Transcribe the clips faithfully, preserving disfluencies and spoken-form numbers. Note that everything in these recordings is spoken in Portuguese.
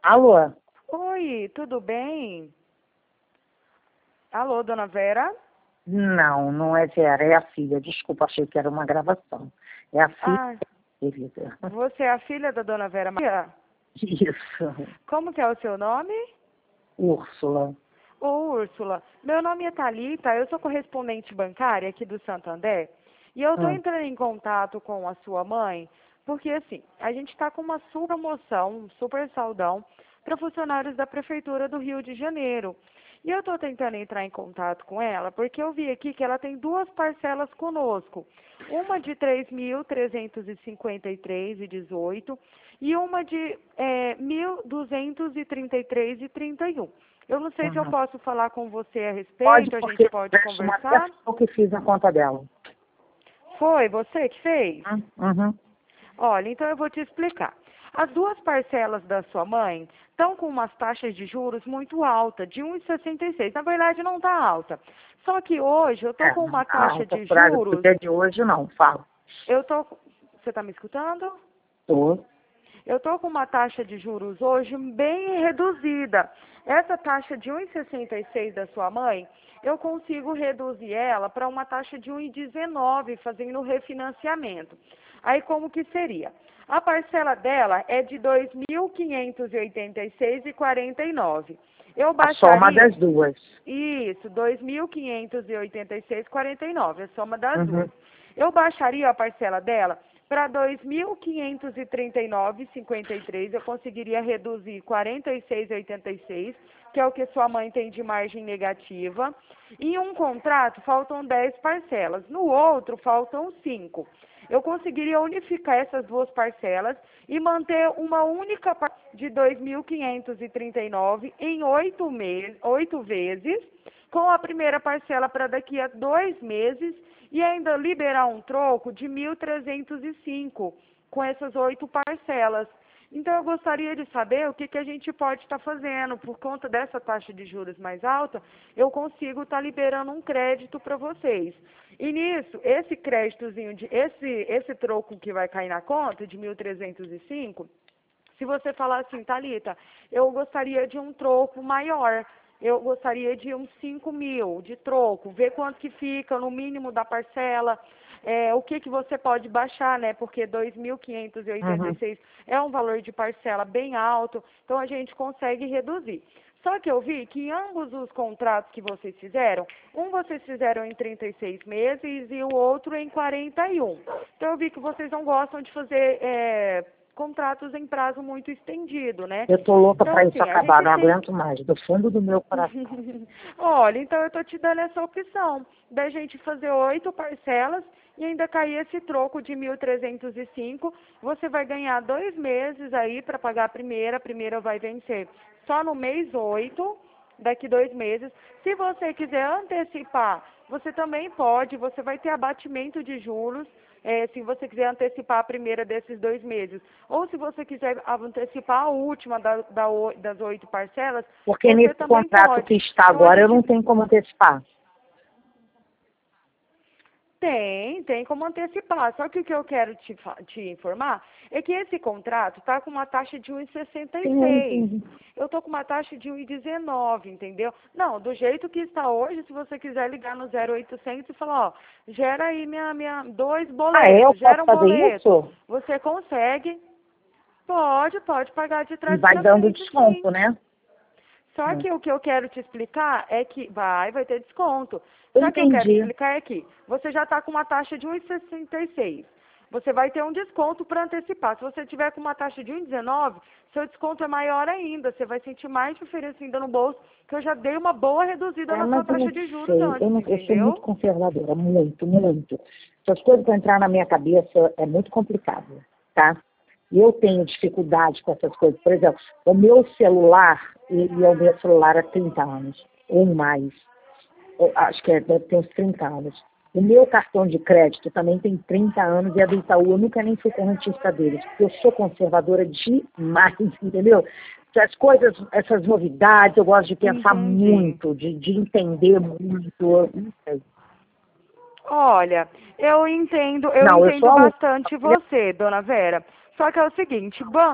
Alô? Oi, tudo bem? Alô, dona Vera? Não, não é Vera, é a filha. Desculpa, achei que era uma gravação. É a filha, Ah, querida. você é a filha da dona Vera Maria? Isso, Como que é o seu nome? Úrsula. Ô, Úrsula, meu nome é Thalita, eu sou correspondente bancária aqui do Santander e eu estou Hum, entrando em contato com a sua mãe porque, assim, a gente está com uma super promoção, um super saldão para funcionários da Prefeitura do Rio de Janeiro. E eu estou tentando entrar em contato com ela porque eu vi aqui que ela tem duas parcelas conosco. Uma de três mil trezentos e cinquenta e três e dezoito e uma de é, mil duzentos e trinta e três e trinta e um. Eu não sei se eu uhum. posso falar com você a Pode, respeito, a gente porque pode preste uma conversar. atenção que fiz a conta dela. Foi você que fez? Hum, Uhum. Olha, então eu vou te explicar. As duas parcelas da sua mãe estão com umas taxas de juros muito altas, de um vírgula sessenta e seis. Na verdade, não está alta. Só que hoje eu estou É, com não uma tá taxa alta. de Por área do juros. dia de hoje, não. Fala. Eu estou. Você está me escutando? Tô. Eu estou com uma taxa de juros hoje bem reduzida. Essa taxa de um vírgula sessenta e seis da sua mãe, eu consigo reduzir ela para uma taxa de um vírgula dezenove, fazendo o refinanciamento. Aí como que seria? A parcela dela é de dois mil quinhentos e oitenta e seis reais e quarenta e nove centavos. Eu A soma baixaria das duas. isso, dois mil quinhentos e oitenta e seis reais e quarenta e nove centavos, a soma das Uhum. duas. Eu baixaria a parcela dela para dois mil quinhentos e trinta e nove reais e cinquenta e três centavos, eu conseguiria reduzir quarenta e seis reais e oitenta e seis centavos, que é o que sua mãe tem de margem negativa. Em um contrato faltam dez parcelas, no outro faltam cinco. Eu conseguiria unificar essas duas parcelas e manter uma única parcela de dois mil quinhentos e trinta e nove reais em oito meses, oito vezes, com a primeira parcela para daqui a dois meses e ainda liberar um troco de mil trezentos e cinco com essas oito parcelas. Então, eu gostaria de saber o que, que a gente pode estar fazendo. Por conta dessa taxa de juros mais alta, eu consigo estar liberando um crédito para vocês. E nisso, esse créditozinho, de, esse, esse troco que vai cair na conta, de mil trezentos e cinco, se você falar assim, Thalita, eu gostaria de um troco maior, eu gostaria de uns cinco mil de troco, ver quanto que fica no mínimo da parcela, é, o que, que você pode baixar, né? Porque dois mil quinhentos e oitenta e Uhum. seis é um valor de parcela bem alto, então a gente consegue reduzir. Só que eu vi que em ambos os contratos que vocês fizeram, um vocês fizeram em trinta e seis meses e o outro em quarenta e um. Então eu vi que vocês não gostam de fazer é, contratos em prazo muito estendido, né? Eu tô louca Então, para isso assim, a acabar, gente não tem. aguento mais, do fundo do meu coração. Olha, então eu estou te dando essa opção da gente fazer oito parcelas e ainda cair esse troco de mil trezentos e cinco. Você vai ganhar dois meses aí para pagar a primeira. A primeira vai vencer só no mês oito, daqui dois meses. Se você quiser antecipar, você também pode. Você vai ter abatimento de juros. É, se você quiser antecipar a primeira desses dois meses. Ou se você quiser antecipar a última da, da, das oito parcelas, Porque você nesse também contrato que pode. está Então a agora eu gente não tenho como antecipar. tem, tem como antecipar. Só que o que eu quero te, fa- te informar é que esse contrato está com uma taxa de um vírgula sessenta e Sim, eu seis. entendi. Eu estou com uma taxa de um vírgula dezenove, entendeu? Não, do jeito que está hoje, se você quiser ligar no zero oitocentos e falar, ó, gera aí minha, minha, dois Ah, é? Eu boletos, posso gera um fazer boleto. isso? Você consegue, pode, pode pagar de E trás vai para dando frente, sim. desconto, né? Só Hum. que o que eu quero te explicar é que vai, vai ter desconto. Eu Só que eu quero te entendi. explicar é que você já está com uma taxa de um vírgula sessenta e seis. Você vai ter um desconto para antecipar. Se você tiver com uma taxa de um vírgula dezenove, seu desconto é maior ainda. Você vai sentir mais diferença ainda no bolso, que eu já dei uma boa reduzida É, na sua mas eu não taxa de juros sei. Eu, antes, não, eu sou muito entendeu? conservadora, muito, muito. Essas coisas para entrar na minha cabeça é muito complicado, tá? E eu tenho dificuldade com essas coisas. Por exemplo, o meu celular, ele é o meu celular há trinta anos, ou mais. Eu acho que é, deve ter uns trinta anos. O meu cartão de crédito também tem trinta anos e é do Itaú. Eu nunca nem fui correntista deles, porque eu sou conservadora demais, entendeu? Essas coisas, essas novidades, eu gosto de pensar Entendi. muito, de, de entender muito. Não sei. Olha, eu entendo, eu Não, eu sou entendo aluno. bastante você, dona Vera. Só que é o seguinte, ban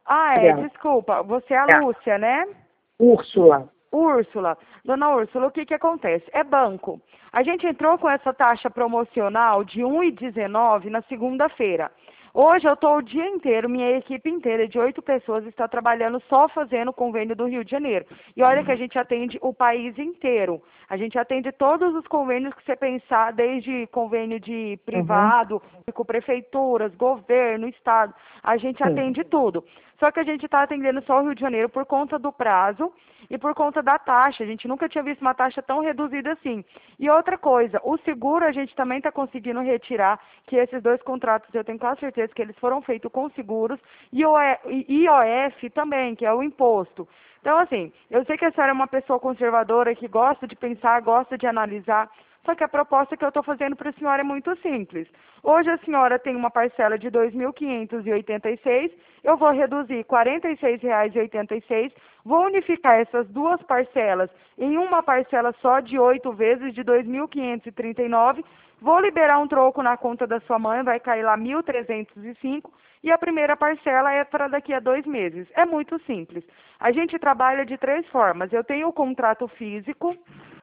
Ah, é, desculpa. Você é a É. Lúcia, né? Úrsula. Úrsula. Dona Úrsula, o que que acontece? É banco. A gente entrou com essa taxa promocional de um e dezenove na segunda-feira. Hoje eu estou o dia inteiro, minha equipe inteira de oito pessoas está trabalhando só fazendo o convênio do Rio de Janeiro. E olha que a gente atende o país inteiro. A gente atende todos os convênios que você pensar, desde convênio de privado, Uhum. com prefeituras, governo, estado. A gente atende tudo. Só que a gente está atendendo só o Rio de Janeiro por conta do prazo e por conta da taxa. A gente nunca tinha visto uma taxa tão reduzida assim. E outra coisa, o seguro a gente também está conseguindo retirar, que esses dois contratos eu tenho quase certeza que eles foram feitos com seguros, e o I O F também, que é o imposto. Então, assim, eu sei que a senhora é uma pessoa conservadora que gosta de pensar, gosta de analisar, só que a proposta que eu estou fazendo para a senhora é muito simples. Hoje a senhora tem uma parcela de dois mil quinhentos e oitenta e seis, eu vou reduzir quarenta e seis reais e oitenta e seis, vou unificar essas duas parcelas em uma parcela só de oito vezes de dois mil quinhentos e trinta e nove, vou liberar um troco na conta da sua mãe, vai cair lá mil trezentos e cinco, e a primeira parcela é para daqui a dois meses. É muito simples. A gente trabalha de três formas. Eu tenho o contrato físico,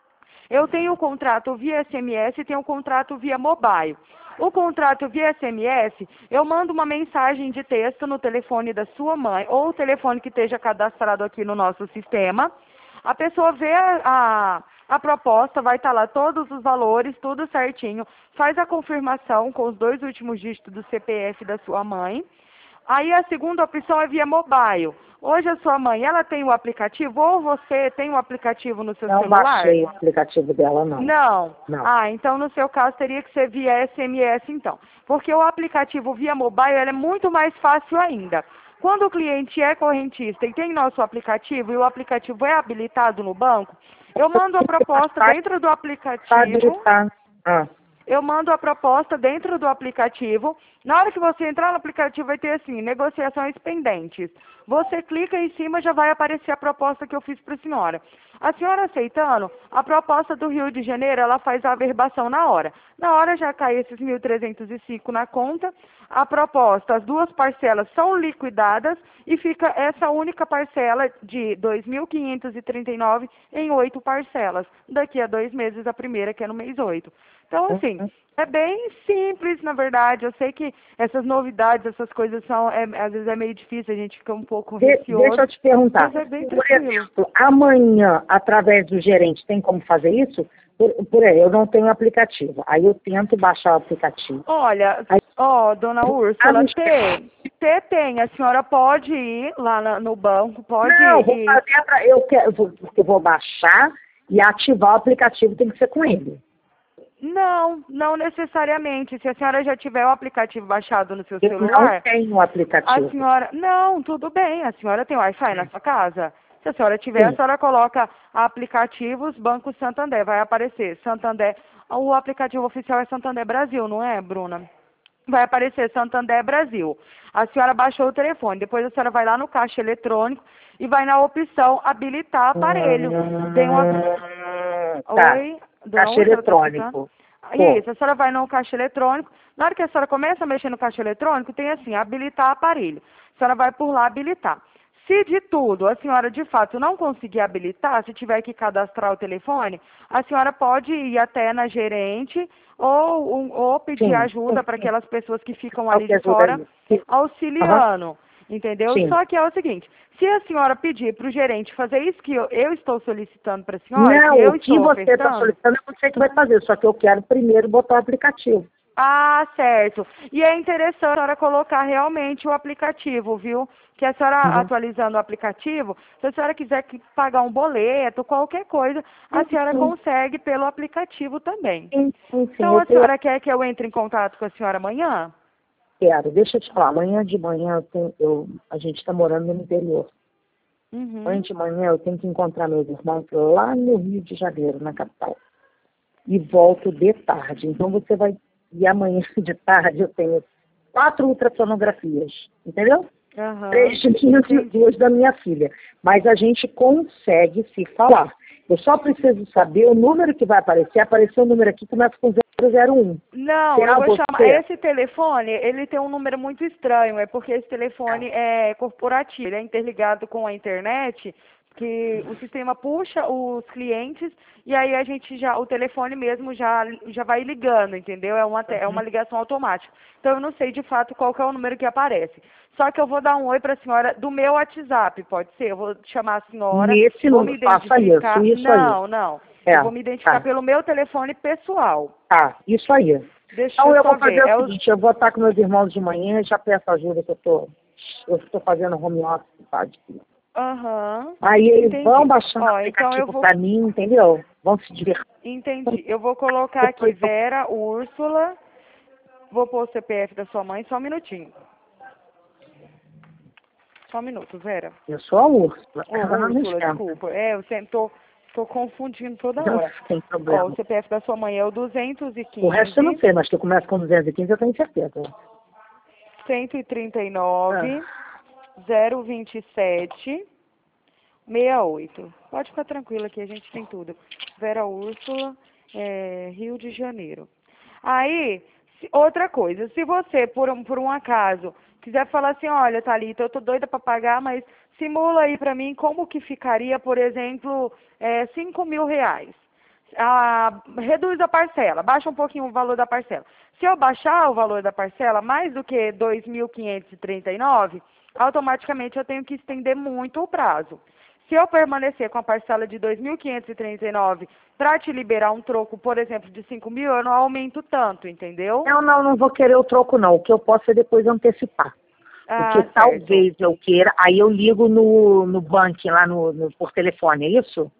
eu tenho o contrato via S M S e tenho o contrato via mobile. O contrato via S M S, eu mando uma mensagem de texto no telefone da sua mãe, ou o telefone que esteja cadastrado aqui no nosso sistema. A pessoa vê a, a, a proposta, vai estar lá todos os valores, tudo certinho, faz a confirmação com os dois últimos dígitos do C P F da sua mãe. Aí a segunda opção é via mobile. Hoje a sua mãe, ela tem o aplicativo ou você tem o aplicativo no seu Não celular? Não baixei o aplicativo dela, não. Não? Não. Ah, então no seu caso teria que ser via S M S então. Porque o aplicativo via mobile ele é muito mais fácil ainda. Quando o cliente é correntista e tem nosso aplicativo e o aplicativo é habilitado no banco, eu mando a proposta dentro do aplicativo. Ah. Eu mando a proposta dentro do aplicativo. Na hora que você entrar no aplicativo vai ter assim, negociações pendentes. Você clica em cima, já vai aparecer a proposta que eu fiz para a senhora. A senhora aceitando, a proposta do Rio de Janeiro, ela faz a averbação na hora. Na hora já cai esses mil trezentos e cinco na conta. A proposta, as duas parcelas são liquidadas e fica essa única parcela de dois mil quinhentos e trinta e nove em oito parcelas. Daqui a dois meses a primeira, que é no mês oito. Então, assim, é bem simples, na verdade. Eu sei que essas novidades, essas coisas são, é, às vezes é meio difícil, a gente fica um pouco De, receoso. Deixa eu te perguntar. Mas é bem Por tranquilo. exemplo, amanhã, através do gerente, tem como fazer isso? Por, por aí, eu não tenho aplicativo. Aí eu tento baixar o aplicativo. Olha, Aí, ó, dona Úrsula, ah, tem, tem, tem. A senhora pode ir lá na, no banco, pode não, ir. vou fazer pra, eu quero, vou, porque eu vou baixar e ativar o aplicativo, tem que ser com ele. Não, não necessariamente. Se a senhora já tiver o aplicativo baixado no seu Eu celular... não tenho o aplicativo. A senhora... Não, tudo bem. A senhora tem Wi-Fi na sua casa? Se a senhora tiver, Sim. a senhora coloca aplicativos Banco Santander. Vai aparecer Santander... O aplicativo oficial é Santander Brasil, não é, Bruna? Vai aparecer Santander Brasil. A senhora baixou o telefone. Depois a senhora vai lá no caixa eletrônico e vai na opção habilitar aparelho. Hum, Tem uma... tá. Oi? Dona Caixa Úrsula, tá eletrônico. escutando? Isso, a senhora vai no caixa eletrônico. Na hora que a senhora começa a mexer no caixa eletrônico, tem assim, habilitar aparelho. A senhora vai por lá habilitar. Se de tudo a senhora de fato não conseguir habilitar, se tiver que cadastrar o telefone, a senhora pode ir até na gerente ou, um, ou pedir Sim, ajuda sim, para sim. aquelas pessoas que ficam ali Que de ajuda fora, aí. auxiliando. Uhum. Entendeu? Sim. Só que é o seguinte, se a senhora pedir para o gerente fazer isso que eu, eu estou solicitando para a senhora, Não, que eu o que estou você está ofertando... solicitando é você que vai fazer, só que eu quero primeiro botar o aplicativo. Ah, certo. E é interessante a senhora colocar realmente o aplicativo, viu? Que a senhora Uhum. atualizando o aplicativo, se a senhora quiser que pagar um boleto, qualquer coisa, a Sim, senhora sim. consegue pelo aplicativo também. Sim, sim, sim. Então Eu a tenho- senhora quer que eu entre em contato com a senhora amanhã? quero. Deixa eu te falar, amanhã de manhã eu tenho, eu, a gente está morando no interior. Uhum. Amanhã de manhã eu tenho que encontrar meus irmãos lá no Rio de Janeiro, na capital. E volto de tarde. Então você vai. E amanhã de tarde eu tenho quatro ultrassonografias, entendeu? Uhum. Três de minhas e duas da minha filha. Mas a gente consegue se falar. Eu só preciso saber o número que vai aparecer. Apareceu o número aqui que começa com zero zero um. Não, Será eu vou você? chamar. Esse telefone, ele tem um número muito estranho. É porque esse telefone é corporativo. Ele é interligado com a internet, que o sistema puxa os clientes e aí a gente já, o telefone mesmo já, já vai ligando, entendeu? É uma, te- é uma ligação automática. Então eu não sei de fato qual que é o número que aparece. Só que eu vou dar um oi para a senhora do meu WhatsApp, pode ser? Eu vou chamar a senhora, Nesse vou me número, faça identificar. isso, isso aí. Não, não. É, Eu vou me identificar tá, pelo meu telefone pessoal. tá, isso aí. Deixa Então eu eu só vou fazer ver. o É o... seguinte, eu vou estar com meus irmãos de manhã e já peço ajuda que eu tô, eu estou fazendo home office, sabe? Aham. Aí eles Entendi. vão baixando o Ó, então eu aplicativo vou... para mim, entendeu? Vão se divertir. Entendi. Eu vou colocar aqui Depois eu, Vera Úrsula. Vou pôr o C P F da sua mãe, só um minutinho. Só um minuto, Vera. eu sou a Úrsula, Ô, ela não me Úrsula, chama. desculpa. É, eu sempre tô, tô confundindo toda Não hora. tem Ó, o problema. C P F da sua mãe é o duzentos e O resto eu não quinze, sei, mas que eu começo com duzentos e quinze eu tenho certeza. cento e trinta e Ah, nove, zero vinte e sete, sessenta e oito. Pode ficar tranquila que a gente tem tudo. Vera Úrsula, é, Rio de Janeiro. Aí, se- outra coisa, se você, por um, por um acaso, quiser falar assim, olha, Thalita, eu tô doida para pagar, mas simula aí para mim como que ficaria, por exemplo, é, cinco mil reais. Ah, reduz a parcela, baixa um pouquinho o valor da parcela. Se eu baixar o valor da parcela mais do que dois mil quinhentos e trinta e nove, automaticamente eu tenho que estender muito o prazo. Se eu permanecer com a parcela de dois mil quinhentos e trinta e nove para te liberar um troco, por exemplo, de cinco mil, eu não aumento tanto, entendeu? eu não, não vou querer o troco não, o que eu posso é depois antecipar. Porque Ah, certo. talvez eu queira, aí eu ligo no, no banco, lá no, no, por telefone, é isso?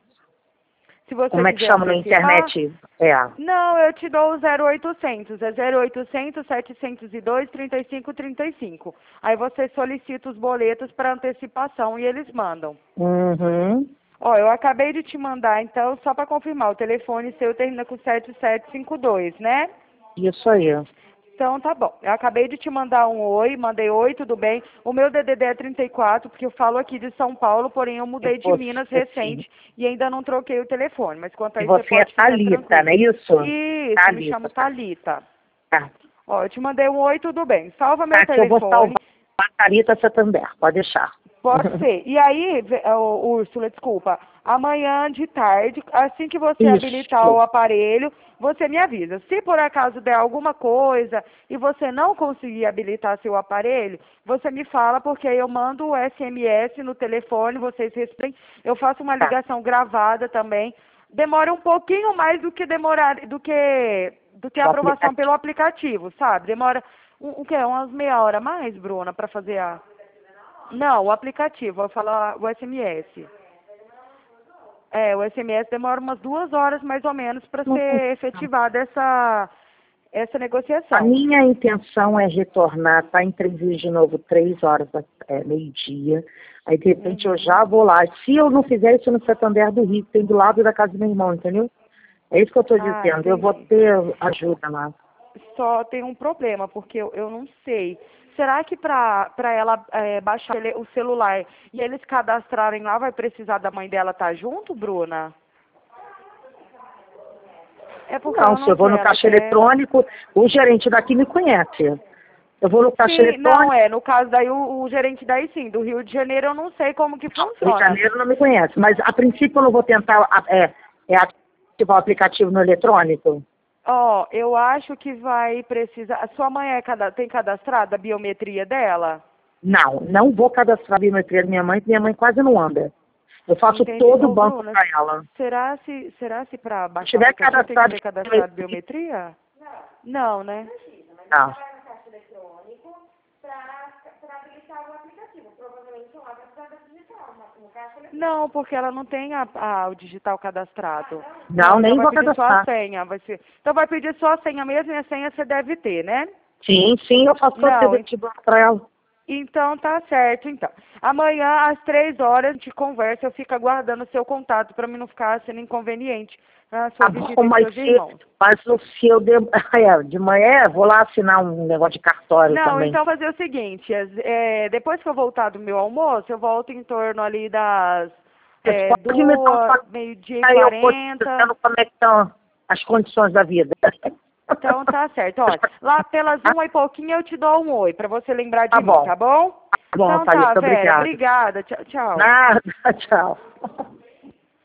Se você Como é que quiser chama na antecipar, internet? É. não, eu te dou o zero oitocentos, é zero oitocentos, setecentos e dois, trinta e cinco, trinta e cinco. Aí você solicita os boletos para antecipação e eles mandam. Uhum. Ó, eu acabei de te mandar, então, só para confirmar, o telefone seu termina com sete sete cinco dois, né? Isso aí. Então tá bom. Eu acabei de te mandar um oi, mandei oi, tudo bem. O meu D D D é trinta e quatro, porque eu falo aqui de São Paulo, porém eu E mudei de Minas você, sim. recente e ainda não troquei o telefone. Mas quanto a E isso, você você é pode ficar Thalita, não é tranquilo. isso? Isso, me chamo Thalita, tá. Thalita. Tá, Ó, eu te mandei um oi, tudo bem. Salva meu tá que eu vou telefone. salvar a Thalita Santander, pode deixar. Pode ser. E aí, Ve- ô, Úrsula, desculpa, amanhã de tarde, assim que você habilitar o Isso. aparelho, você me avisa. Se por acaso der alguma coisa e você não conseguir habilitar seu aparelho, você me fala, porque aí eu mando o S M S no telefone, vocês respondem, eu faço uma Tá. ligação gravada também. Demora um pouquinho mais do que demorar, do que, do que a O aprovação aplicativo. pelo aplicativo, sabe? Demora, um, o quê? Umas meia hora a mais, Bruna, para fazer a... Não, o aplicativo, eu falo o S M S. É, o S M S demora umas duas horas mais ou menos para Não tem ser não. efetivada essa, essa A negociação. minha intenção é retornar, tá em entrevista de novo três horas, da- é, meio-dia. Aí, de repente, eu Uhum. já vou lá. Se eu não fizer isso no Santander do Rio, que tem do lado da casa do meu irmão, entendeu? É isso que eu estou Ah, dizendo. Eu vou entendi. ter ajuda lá. Só tem um problema, porque eu, eu não sei. Será que para para ela é, baixar ele- o celular e eles cadastrarem lá, vai precisar da mãe dela estar junto, Bruna? É porque Não, ela se eu não vou quer, no ela caixa quer... eletrônico, o gerente daqui me conhece. Eu vou no caixa Sim, não, eletrônico, é, no caso daí o, o gerente daí sim, do Rio de Janeiro eu não sei como que não, Rio de funciona. Janeiro não me conhece. Mas, a princípio, eu não vou tentar a- é, é, ativar o aplicativo no eletrônico. Ó, eu acho que vai precisar. A sua mãe é cada... tem cadastrada a biometria dela? Não, não vou cadastrar a biometria da minha mãe, porque minha mãe quase não anda. Eu faço Entendi. todo o Ô, banco Bruna, para ela. será se será se para Se baixar o tiver aplicativo tem que cadastrado ter cadastrado biometria, biometria? Não, né? não. Não, porque ela não tem a, a- o digital cadastrado. Não, Não, então nem vai vou pedir só a cadastrar. senha. Vai ser... Então vai pedir só a senha mesmo e a senha você deve ter, né? Sim, sim, eu faço todo Não, serviço de banco para ela. então tá certo, então. Amanhã, às três horas, a gente conversa, eu fico aguardando o seu contato para mim não ficar sendo inconveniente na sua Tá visita bom, em mas seus se, irmãos. mas se eu de, é, de manhã, vou lá assinar um negócio de cartório Não, também. então fazer o seguinte, as- é, depois que eu voltar do meu almoço, eu volto em torno ali das É, Pode me dar duas, meio-dia e aí eu vou quarenta. dizendo como é que estão as condições da vida. Então tá certo. Olha, lá pelas uma e pouquinho eu te dou um oi, pra você lembrar de Tá mim, bom. tá bom? Tá bom, Então tá, Thalita, Vera, obrigada. obrigada. Tchau, tchau. Nada, tchau.